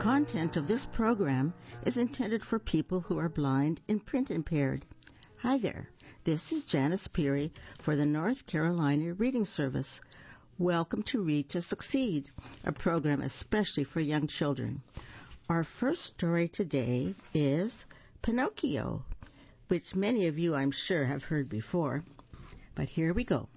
content of this program is intended for people who are blind and print impaired. Hi there. This is Janice Peary for the North Carolina Reading Service. Welcome to Read to Succeed, a program especially for young children. Our first story today is Pinocchio, which many of you, I'm sure, have heard before. But here we go.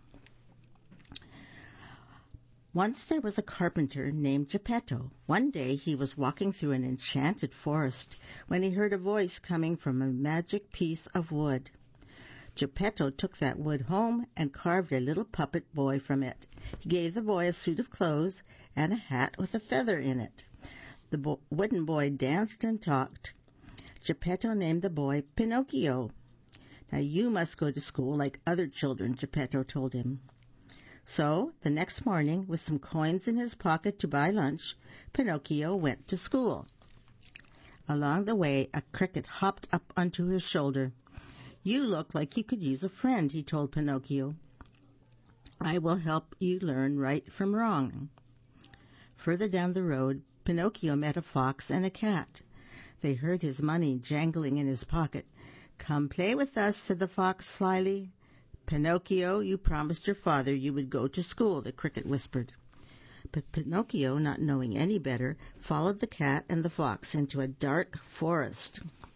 Once there was a carpenter named Geppetto. One day he was walking through an enchanted forest when he heard a voice coming from a magic piece of wood. Geppetto took that wood home and carved a little puppet boy from it. He gave the boy a suit of clothes and a hat with a feather in it. The wooden boy danced and talked. Geppetto named the boy Pinocchio. Now you must go to school like other children, Geppetto told him. So, the next morning, with some coins in his pocket to buy lunch, Pinocchio went to school. Along the way, a cricket hopped up onto his shoulder. "You look like you could use a friend," he told Pinocchio. "I will help you learn right from wrong." Further down the road, Pinocchio met a fox and a cat. They heard his money jangling in his pocket. "Come play with us," said the fox slyly. "Pinocchio, you promised your father you would go to school," the cricket whispered. But Pinocchio, not knowing any better, followed the cat and the fox into a dark forest.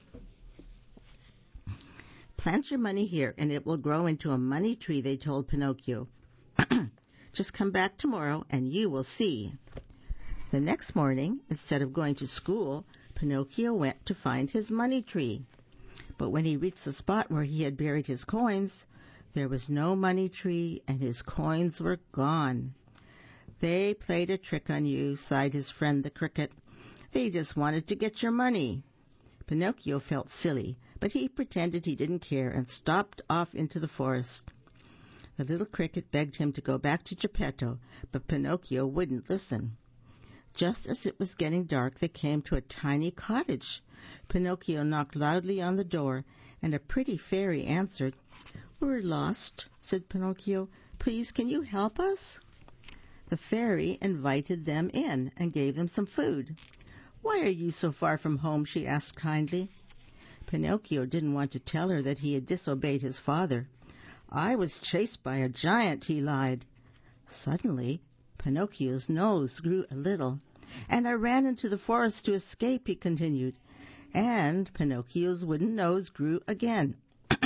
"Plant your money here, and it will grow into a money tree," they told Pinocchio. "Just come back tomorrow, and you will see." The next morning, instead of going to school, Pinocchio went to find his money tree. But when he reached the spot where he had buried his coins, there was no money tree, and his coins were gone. "They played a trick on you," sighed his friend the cricket. "They just wanted to get your money." Pinocchio felt silly, but he pretended he didn't care and stopped off into the forest. The little cricket begged him to go back to Geppetto, but Pinocchio wouldn't listen. Just as it was getting dark, they came to a tiny cottage. Pinocchio knocked loudly on the door, and a pretty fairy answered. "We're lost," said Pinocchio. "Please, can you help us?" The fairy invited them in and gave them some food. "Why are you so far from home?" she asked kindly. Pinocchio didn't want to tell her that he had disobeyed his father. "I was chased by a giant," he lied. Suddenly, Pinocchio's nose grew a little. "And I ran into the forest to escape," he continued. And Pinocchio's wooden nose grew again.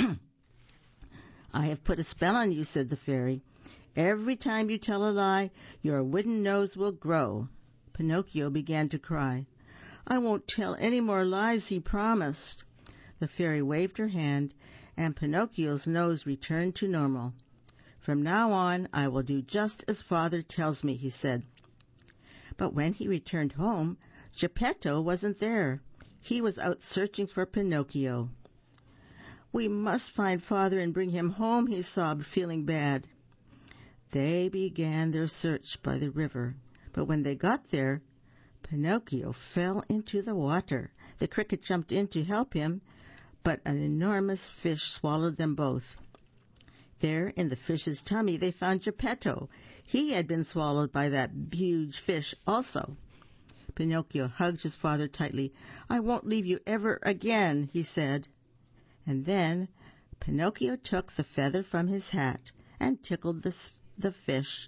"I have put a spell on you," said the fairy. "Every time you tell a lie, your wooden nose will grow." Pinocchio began to cry. "I won't tell any more lies," he promised. The fairy waved her hand, and Pinocchio's nose returned to normal. "From now on, I will do just as Father tells me," he said. But when he returned home, Geppetto wasn't there. He was out searching for Pinocchio. "We must find Father and bring him home," he sobbed, feeling bad. They began their search by the river, but when they got there, Pinocchio fell into the water. The cricket jumped in to help him, but an enormous fish swallowed them both. There, in the fish's tummy, they found Geppetto. He had been swallowed by that huge fish also. Pinocchio hugged his father tightly. "I won't leave you ever again," he said. And then Pinocchio took the feather from his hat and tickled the fish.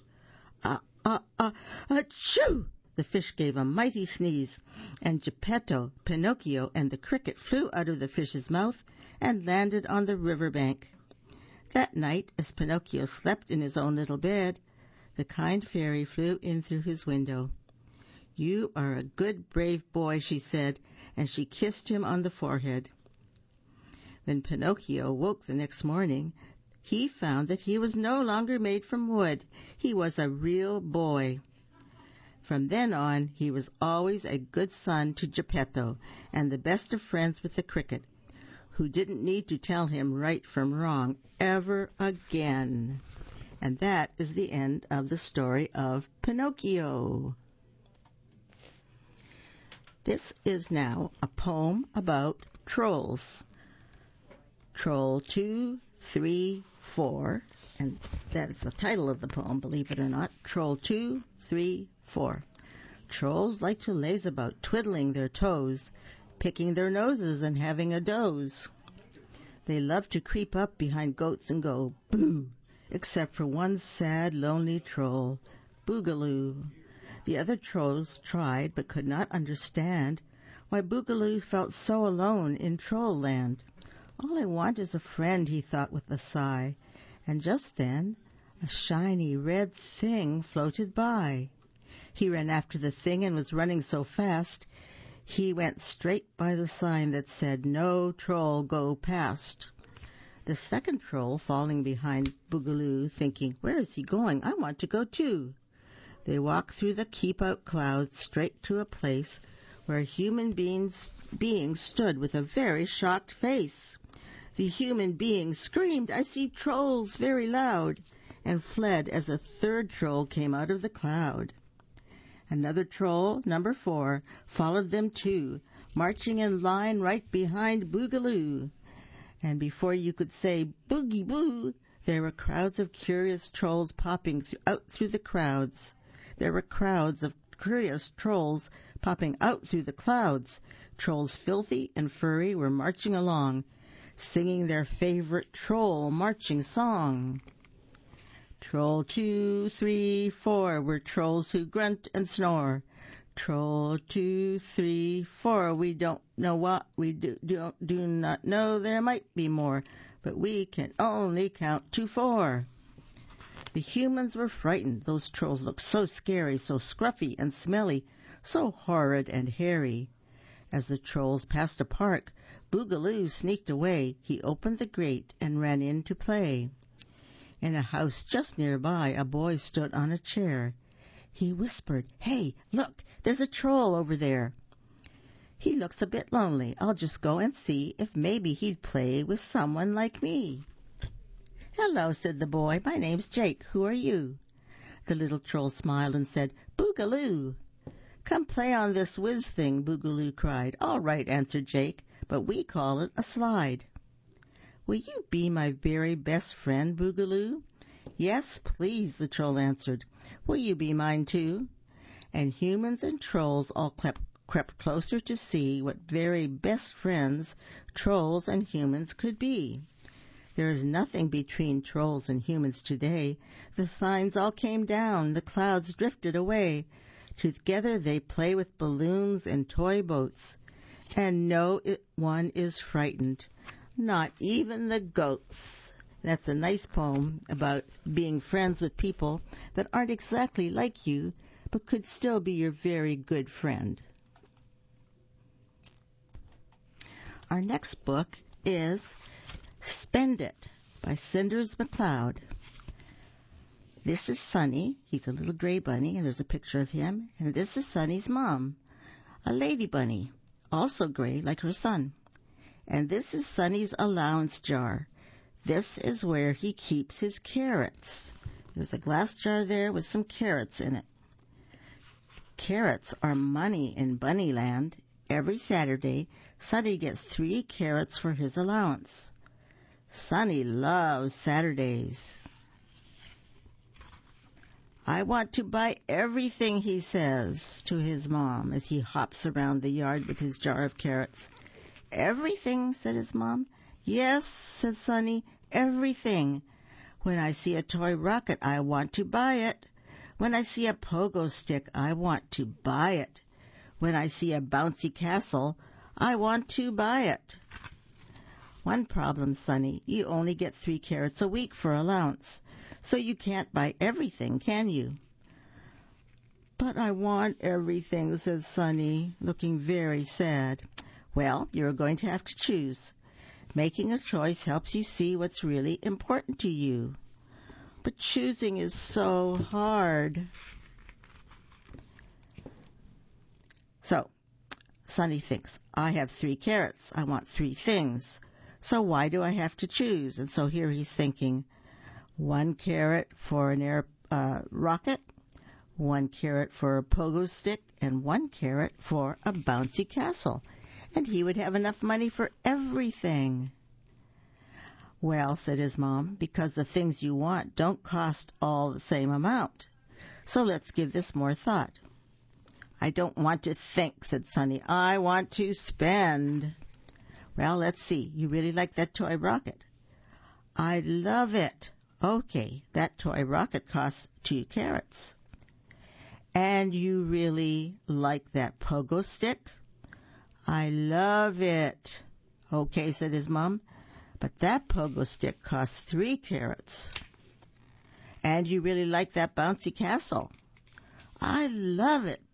Achoo! The fish gave a mighty sneeze, and Geppetto, Pinocchio, and the cricket flew out of the fish's mouth and landed on the river bank. That night, as Pinocchio slept in his own little bed, the kind fairy flew in through his window. "You are a good, brave boy," she said, and she kissed him on the forehead. When Pinocchio woke the next morning, he found that he was no longer made from wood. He was a real boy. From then on, he was always a good son to Geppetto and the best of friends with the cricket, who didn't need to tell him right from wrong ever again. And that is the end of the story of Pinocchio. This is now a poem about trolls. Troll 2, 3, 4, and that is the title of the poem, believe it or not. Troll 2, 3, 4. Trolls like to laze about, twiddling their toes, picking their noses and having a doze. They love to creep up behind goats and go boo, except for one sad, lonely troll, Boogaloo. The other trolls tried but could not understand why Boogaloo felt so alone in Trollland. All I want is a friend, he thought with a sigh, and just then a shiny red thing floated by. He ran after the thing and was running so fast he went straight by the sign that said, "No troll go past." The second troll, falling behind Boogaloo, thinking, "Where is he going? I want to go too." They walked through the keep-out clouds straight to a place where a human being stood with a very shocked face. The human being screamed, "I see trolls," very loud, and fled as a third troll came out of the cloud. Another troll, number 4, followed them too, marching in line right behind Boogaloo. And before you could say "Boogie Boo," there were crowds of curious trolls popping out through the crowds. There were crowds of curious trolls popping out through the clouds. Trolls filthy and furry were marching along, singing their favorite troll marching song. Troll 2, 3, 4 were trolls who grunt and snore. Troll 2, 3, 4, we don't know what we do not know. There might be more, but we can only count to 4. The humans were frightened. Those trolls looked so scary, so scruffy and smelly, so horrid and hairy. As the trolls passed a park, Boogaloo sneaked away. He opened the grate and ran in to play. In a house just nearby, a boy stood on a chair. He whispered, "Hey, look, there's a troll over there. He looks a bit lonely. I'll just go and see if maybe he'd play with someone like me." "Hello," said the boy. "My name's Jake. Who are you?" The little troll smiled and said, "Boogaloo." "Come play on this whiz thing," Boogaloo cried. "All right," answered Jake, "but we call it a slide." "Will you be my very best friend, Boogaloo?" "Yes, please," the troll answered. "Will you be mine too?" And humans and trolls all crept closer to see what very best friends trolls and humans could be. There is nothing between trolls and humans today. The signs all came down, the clouds drifted away. Together they play with balloons and toy boats. And no one is frightened, not even the goats. That's a nice poem about being friends with people that aren't exactly like you, but could still be your very good friend. Our next book is Spend It by Cinders McCloud. This is Sunny. He's a little gray bunny, and there's a picture of him. And this is Sunny's mom, a lady bunny, also gray like her son. And this is Sunny's allowance jar. This is where he keeps his carrots. There's a glass jar there with some carrots in it. Carrots are money in Bunnyland. Every Saturday, Sunny gets 3 carrots for his allowance. Sunny loves Saturdays. "I want to buy everything," he says to his mom as he hops around the yard with his jar of carrots. "Everything," said his mom. "Yes," said Sunny, "everything. When I see a toy rocket, I want to buy it. When I see a pogo stick, I want to buy it. When I see a bouncy castle, I want to buy it." "One problem, Sunny. You only get 3 carrots a week for allowance, so you can't buy everything, can you?" "But I want everything," said Sunny, looking very sad. "Well, you're going to have to choose. Making a choice helps you see what's really important to you. But choosing is so hard." So, Sunny thinks, I have 3 carrots. I want 3 things. So why do I have to choose? And so here he's thinking, 1 carrot for an rocket, 1 carrot for a pogo stick, and 1 carrot for a bouncy castle. And he would have enough money for everything. "Well," said his mom, "because the things you want don't cost all the same amount. So let's give this more thought. I don't want to think, said Sonny. I want to spend. Well, let's see. You really like that toy rocket? I love it. Okay, that toy rocket costs 2 carrots. And you really like that pogo stick? I love it. Okay, said his mom, but that pogo stick costs 3 carrots. And you really like that bouncy castle? I love it,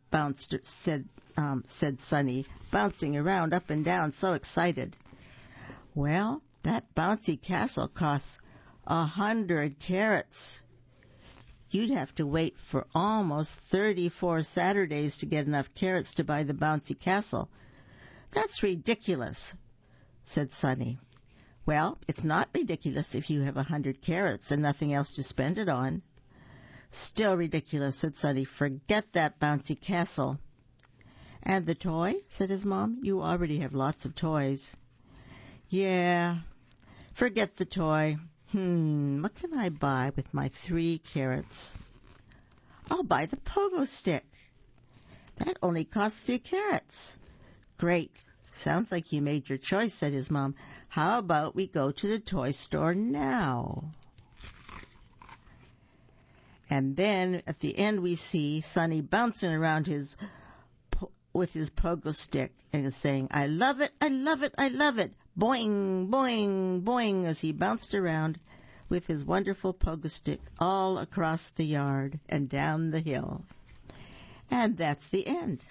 said Sonny, bouncing around up and down, so excited. Well, that bouncy castle costs 100 carrots. You'd have to wait for almost 34 Saturdays to get enough carrots to buy the bouncy castle. That's ridiculous, said Sonny. Well, it's not ridiculous if you have 100 carrots and nothing else to spend it on. Still ridiculous, said Sonny. Forget that bouncy castle. And the toy, said his mom. You already have lots of toys. Yeah, forget the toy. What can I buy with my 3 carrots? I'll buy the pogo stick. That only costs 3 carrots. Great. Sounds like you made your choice, said his mom. How about we go to the toy store now? And then at the end we see Sonny bouncing around with his pogo stick and saying, I love it, I love it, I love it. Boing, boing, boing, as he bounced around with his wonderful pogo stick all across the yard and down the hill. And that's the end.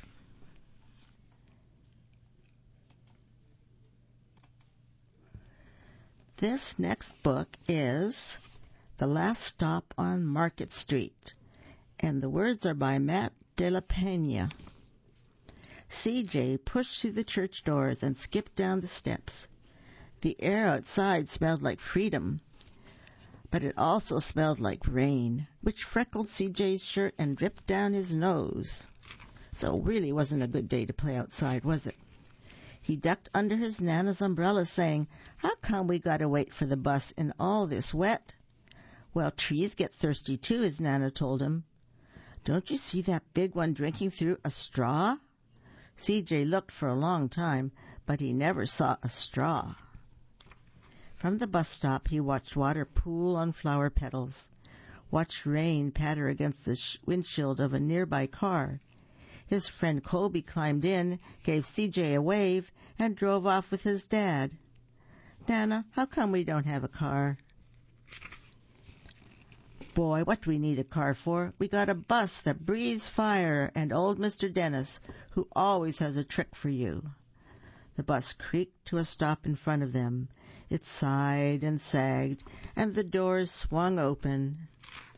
This next book is The Last Stop on Market Street, and the words are by Matt de la Pena. CJ pushed through the church doors and skipped down the steps. The air outside smelled like freedom, but it also smelled like rain, which freckled CJ's shirt and dripped down his nose. So it really wasn't a good day to play outside, was it? He ducked under his Nana's umbrella, saying, How come we gotta wait for the bus in all this wet? Well, trees get thirsty too, his Nana told him. Don't you see that big one drinking through a straw? CJ looked for a long time, but he never saw a straw. From the bus stop, he watched water pool on flower petals, watched rain patter against the windshield of a nearby car. His friend Colby climbed in, gave CJ a wave, and drove off with his dad. Nana, how come we don't have a car? Boy, what do we need a car for? We got a bus that breathes fire and old Mr. Dennis, who always has a trick for you. The bus creaked to a stop in front of them. It sighed and sagged, and the doors swung open.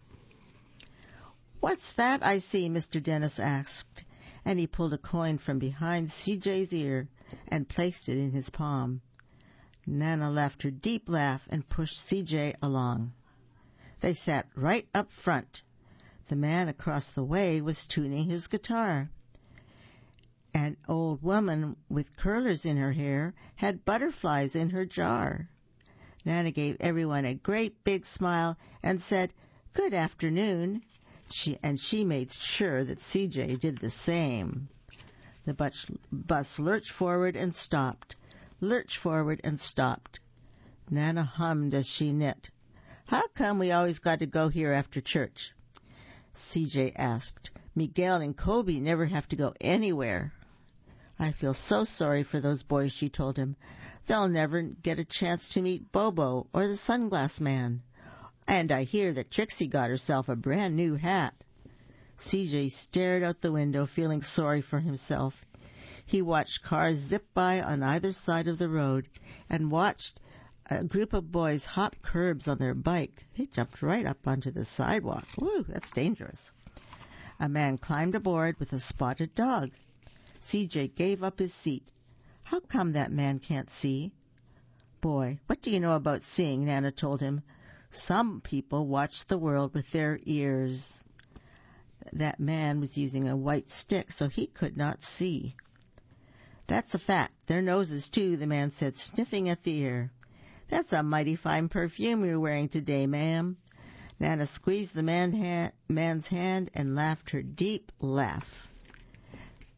What's that I see? Mr. Dennis asked, and he pulled a coin from behind CJ's ear and placed it in his palm. Nana laughed her deep laugh and pushed CJ along. They sat right up front. The man across the way was tuning his guitar. An old woman with curlers in her hair had butterflies in her jar. Nana gave everyone a great big smile and said, Good afternoon. She made sure that CJ did the same. The bus lurched forward and stopped, lurched forward and stopped. Nana hummed as she knit. How come we always got to go here after church? CJ asked. Miguel and Colby never have to go anywhere. I feel so sorry for those boys, she told him. They'll never get a chance to meet Bobo or the Sunglass Man. And I hear that Trixie got herself a brand new hat. CJ stared out the window, feeling sorry for himself. He watched cars zip by on either side of the road and watched a group of boys hop curbs on their bike. They jumped right up onto the sidewalk. Woo, that's dangerous. A man climbed aboard with a spotted dog. CJ gave up his seat. How come that man can't see? Boy, what do you know about seeing? Nana told him. Some people watch the world with their ears. That man was using a white stick, so he could not see. That's a fact. Their noses, too, the man said, sniffing at the ear. That's a mighty fine perfume you're wearing today, ma'am. Nana squeezed the man's hand and laughed her deep laugh.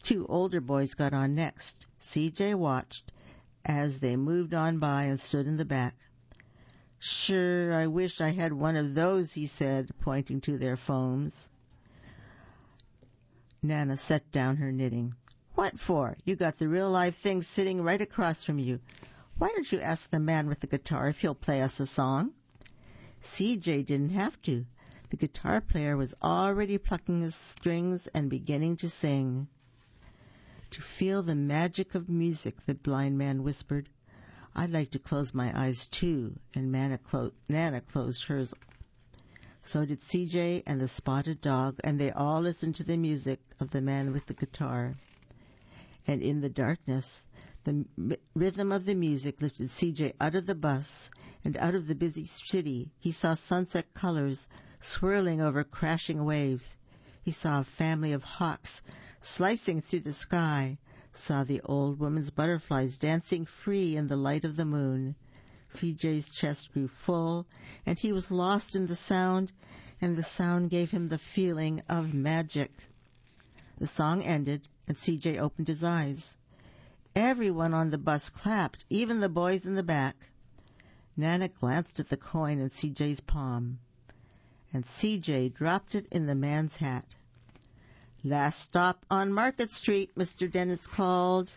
Two older boys got on next. CJ watched as they moved on by and stood in the back. "Sure, I wish I had one of those," he said, pointing to their phones. Nana set down her knitting. "What for? You got the real live thing sitting right across from you. Why don't you ask the man with the guitar if he'll play us a song?" CJ didn't have to. The guitar player was already plucking his strings and beginning to sing. "To feel the magic of music," the blind man whispered. "I'd like to close my eyes too," and Nana closed hers. So did CJ and the spotted dog, and they all listened to the music of the man with the guitar. And in the darkness, the rhythm of the music lifted CJ out of the bus and out of the busy city. He saw sunset colors swirling over crashing waves. He saw a family of hawks slicing through the sky, saw the old woman's butterflies dancing free in the light of the moon. CJ's chest grew full, and he was lost in the sound, and the sound gave him the feeling of magic. The song ended, and CJ opened his eyes. Everyone on the bus clapped, even the boys in the back. Nana glanced at the coin in CJ's palm, and CJ dropped it in the man's hat. "Last stop on Market Street," Mr. Dennis called.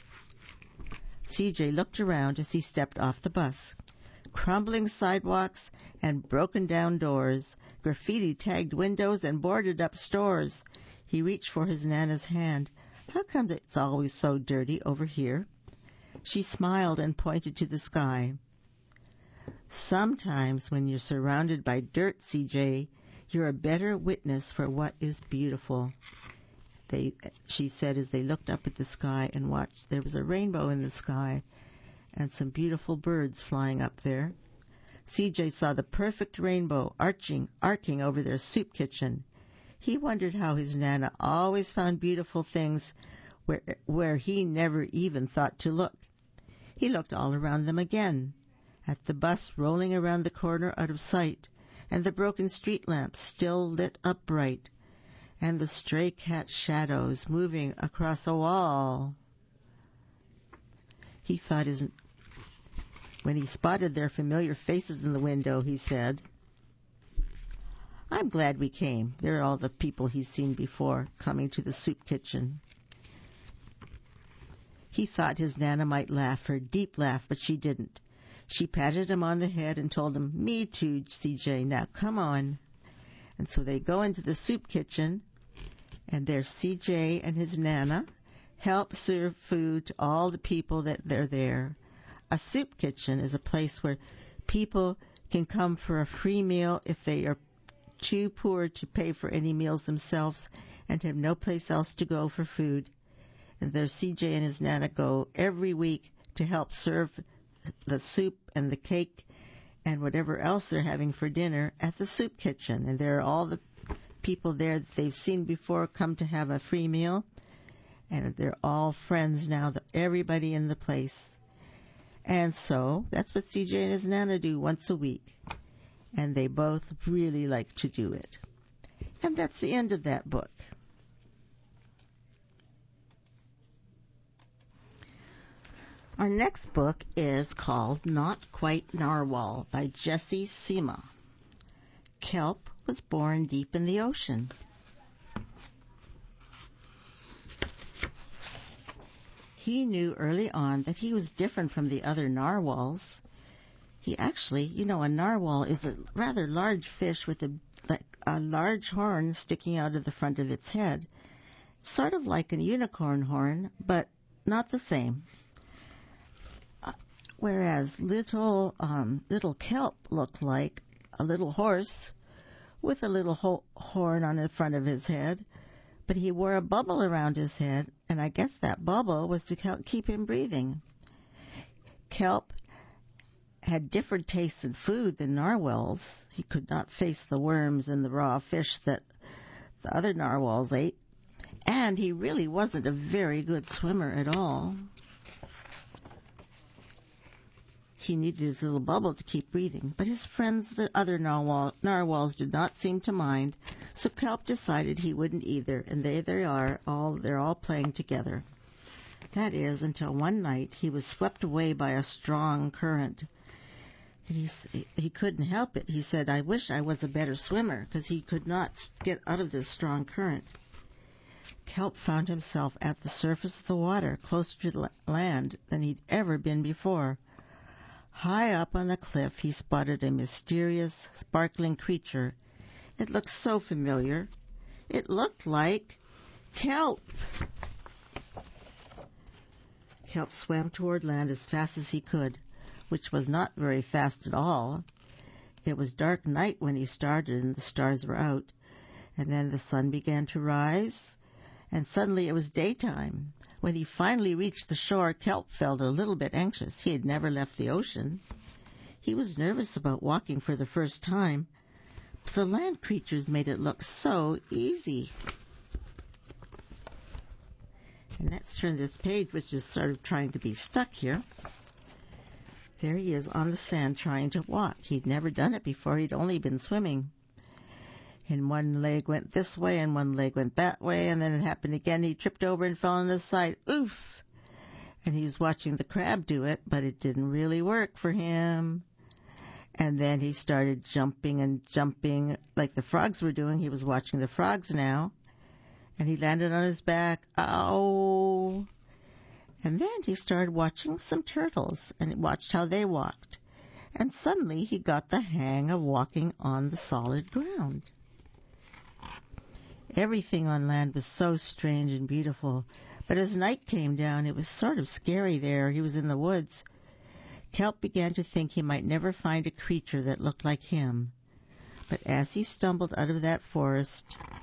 CJ looked around as he stepped off the bus. Crumbling sidewalks and broken-down doors, graffiti-tagged windows and boarded-up stores. He reached for his Nana's hand. "How come it's always so dirty over here?" She smiled and pointed to the sky. "Sometimes when you're surrounded by dirt, CJ, you're a better witness for what is beautiful," she said as they looked up at the sky and watched. There was a rainbow in the sky and some beautiful birds flying up there. CJ saw the perfect rainbow arcing over their soup kitchen. He wondered how his Nana always found beautiful things where he never even thought to look. He looked all around them again, at the bus rolling around the corner out of sight, and the broken street lamps still lit up bright, and the stray cat shadows moving across a wall. He thought when he spotted their familiar faces in the window, he said, "I'm glad we came." They're all the people he's seen before coming to the soup kitchen. He thought his Nana might laugh, her deep laugh, but she didn't. She patted him on the head and told him, "Me too, CJ. Now come on." And so they go into the soup kitchen, and there's CJ and his Nana help serve food to all the people that they're there. A soup kitchen is a place where people can come for a free meal if they are too poor to pay for any meals themselves and have no place else to go for food. And there's CJ and his Nana go every week to help serve the soup and the cake and whatever else they're having for dinner at the soup kitchen. And there are all the people there that they've seen before come to have a free meal. And they're all friends now, everybody in the place. And so that's what CJ and his Nana do once a week. And they both really like to do it. And that's the end of that book. Our next book is called Not Quite Narwhal by Jesse Sima. Kelp was born deep in the ocean. He knew early on that he was different from the other narwhals. He actually, a narwhal is a rather large fish with a large horn sticking out of the front of its head, sort of like a unicorn horn, but not the same. Whereas little kelp looked like a little horse with a little horn on the front of his head, but he wore a bubble around his head, and I guess that bubble was to keep him breathing. Kelp had different tastes in food than narwhals. He could not face the worms and the raw fish that the other narwhals ate, and he really wasn't a very good swimmer at all. He needed his little bubble to keep breathing, but his friends, the other narwhals, did not seem to mind, so Kelp decided he wouldn't either, and there they are, they're all playing together. That is, until one night he was swept away by a strong current. And he couldn't help it. He said, "I wish I was a better swimmer," because he could not get out of this strong current. Kelp found himself at the surface of the water, closer to the land than he'd ever been before. High up on the cliff, he spotted a mysterious, sparkling creature. It looked so familiar. It looked like Kelp. Kelp swam toward land as fast as he could, which was not very fast at all. It was dark night when he started and the stars were out, and then the sun began to rise, and suddenly it was daytime. When he finally reached the shore, Kelp felt a little bit anxious. He had never left the ocean. He was nervous about walking for the first time, but the land creatures made it look so easy. And let's turn this page, which is sort of trying to be stuck here. There he is on the sand trying to walk. He'd never done it before. He'd only been swimming. And one leg went this way and one leg went that way, and then it happened again. He tripped over and fell on his side. Oof! And he was watching the crab do it, but it didn't really work for him. And then he started jumping and jumping like the frogs were doing. He was watching the frogs now. And he landed on his back. Ow! And then he started watching some turtles and watched how they walked. And suddenly he got the hang of walking on the solid ground. Everything on land was so strange and beautiful, but as night came down, it was sort of scary there. He was in the woods. Kelp began to think he might never find a creature that looked like him. But as he stumbled out of that forest,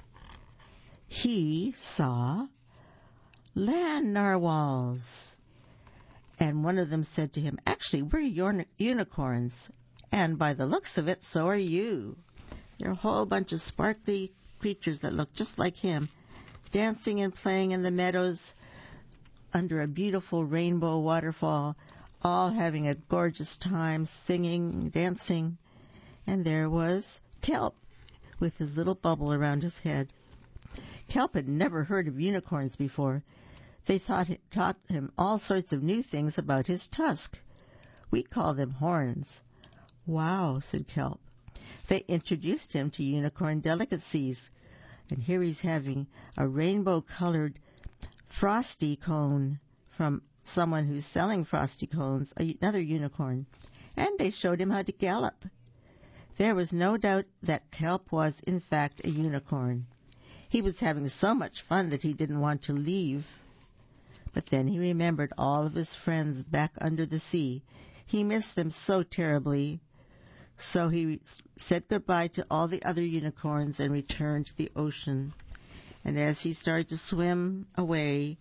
he saw land narwhals. And one of them said to him, "Actually, we're unicorns, and by the looks of it, so are you." They're a whole bunch of sparkly creatures that look just like him, dancing and playing in the meadows under a beautiful rainbow waterfall, all having a gorgeous time, singing, dancing. And there was Kelp with his little bubble around his head. Kelp had never heard of unicorns before. They taught him all sorts of new things about his tusk. We call them horns. "Wow," said Kelp. They introduced him to unicorn delicacies, and here he's having a rainbow-colored frosty cone from someone who's selling frosty cones, another unicorn, and they showed him how to gallop. There was no doubt that Kelp was, in fact, a unicorn. He was having so much fun that he didn't want to leave. But then he remembered all of his friends back under the sea. He missed them so terribly. So he said goodbye to all the other unicorns and returned to the ocean. And as he started to swim away,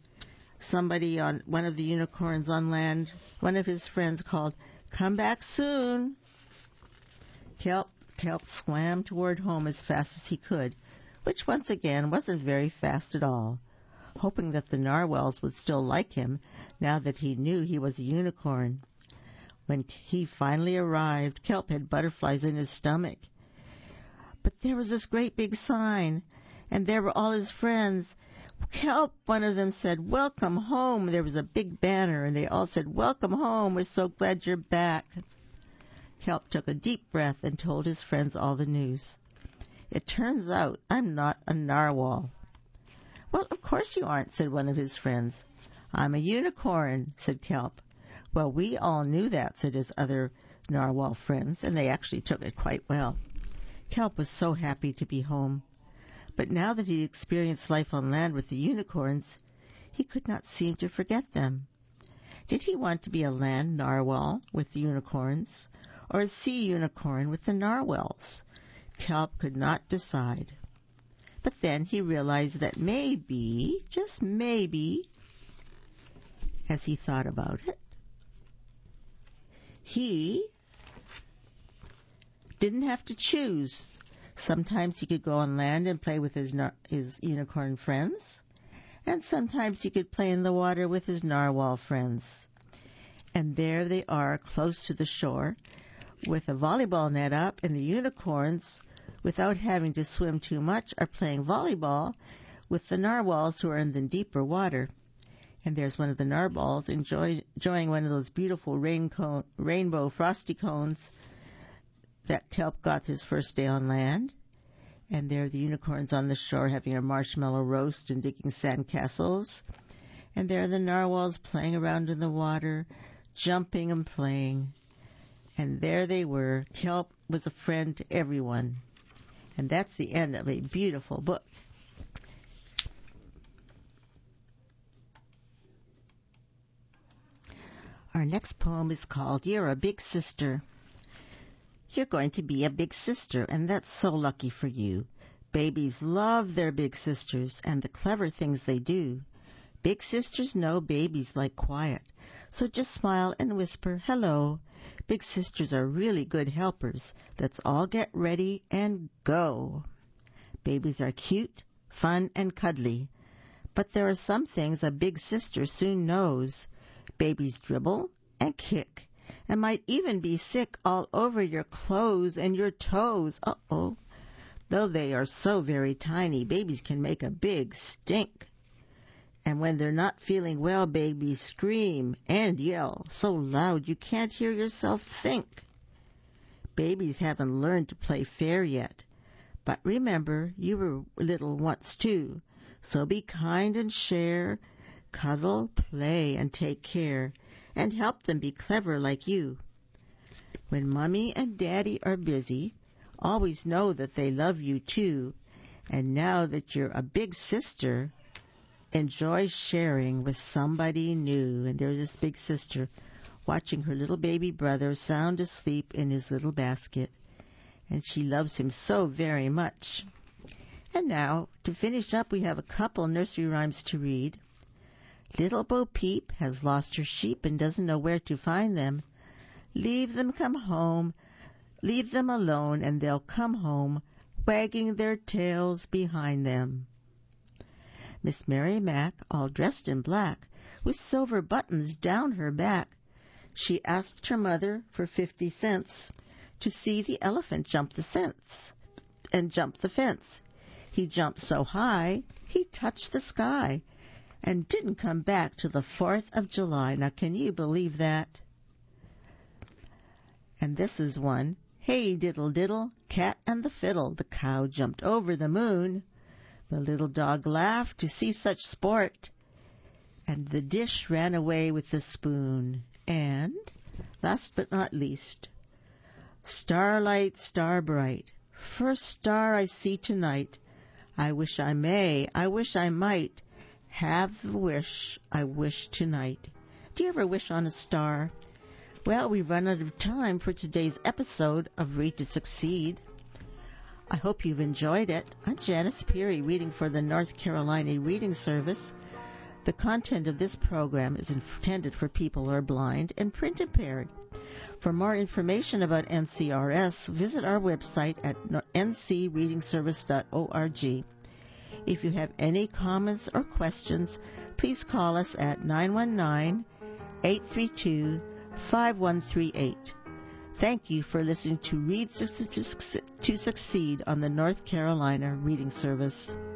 one of the unicorns on land, one of his friends called, "Come back soon." Kelp swam toward home as fast as he could, which once again wasn't very fast at all, hoping that the narwhals would still like him now that he knew he was a unicorn. When he finally arrived, Kelp had butterflies in his stomach. But there was this great big sign, and there were all his friends. "Kelp," one of them said, "welcome home." There was a big banner, and they all said, "Welcome home. We're so glad you're back." Kelp took a deep breath and told his friends all the news. "It turns out I'm not a narwhal." "Well, of course you aren't," said one of his friends. "I'm a unicorn," said Kelp. "Well, we all knew that," said his other narwhal friends, and they actually took it quite well. Kelp was so happy to be home. But now that he experienced life on land with the unicorns, he could not seem to forget them. Did he want to be a land narwhal with the unicorns, or a sea unicorn with the narwhals? Kelp could not decide. But then he realized that maybe, just maybe, as he thought about it, he didn't have to choose. Sometimes he could go on land and play with his unicorn friends, and sometimes he could play in the water with his narwhal friends. And there they are, close to the shore, with a volleyball net up, and the unicorns, without having to swim too much, are playing volleyball with the narwhals who are in the deeper water. And there's one of the narwhals enjoying one of those beautiful rainbow frosty cones that Kelp got his first day on land. And there are the unicorns on the shore having a marshmallow roast and digging sandcastles. And there are the narwhals playing around in the water, jumping and playing. And there they were. Kelp was a friend to everyone. And that's the end of a beautiful book. Our next poem is called You're a Big Sister. You're going to be a big sister, and that's so lucky for you. Babies love their big sisters and the clever things they do. Big sisters know babies like quiet, so just smile and whisper, hello. Big sisters are really good helpers. Let's all get ready and go. Babies are cute, fun, and cuddly. But there are some things a big sister soon knows. Babies dribble and kick and might even be sick all over your clothes and your toes. Uh-oh. Though they are so very tiny, babies can make a big stink. And when they're not feeling well, babies scream and yell so loud you can't hear yourself think. Babies haven't learned to play fair yet. But remember, you were little once too. So be kind and share. Cuddle, play, and take care, and help them be clever like you. When Mommy and Daddy are busy, always know that they love you too, and now that you're a big sister, enjoy sharing with somebody new. And there's this big sister watching her little baby brother sound asleep in his little basket, and she loves him so very much. And now, to finish up, we have a couple nursery rhymes to read. Little Bo Peep has lost her sheep and doesn't know where to find them. Leave them alone, and they'll come home, wagging their tails behind them. Miss Mary Mac, all dressed in black, with silver buttons down her back, she asked her mother for 50 cents to see the elephant jump the fence. He jumped so high, he touched the sky, and didn't come back till the 4th of July. Now, can you believe that? And this is one. Hey, diddle, diddle, cat and the fiddle. The cow jumped over the moon. The little dog laughed to see such sport. And the dish ran away with the spoon. And, last but not least, starlight, star bright, first star I see tonight. I wish I may, I wish I might, have the wish I wish tonight. Do you ever wish on a star? Well, we've run out of time for today's episode of Read to Succeed. I hope you've enjoyed it. I'm Janice Peary, reading for the North Carolina Reading Service. The content of this program is intended for people who are blind and print impaired. For more information about NCRS, visit our website at ncreadingservice.org. If you have any comments or questions, please call us at 919-832-5138. Thank you for listening to Read to Succeed on the North Carolina Reading Service.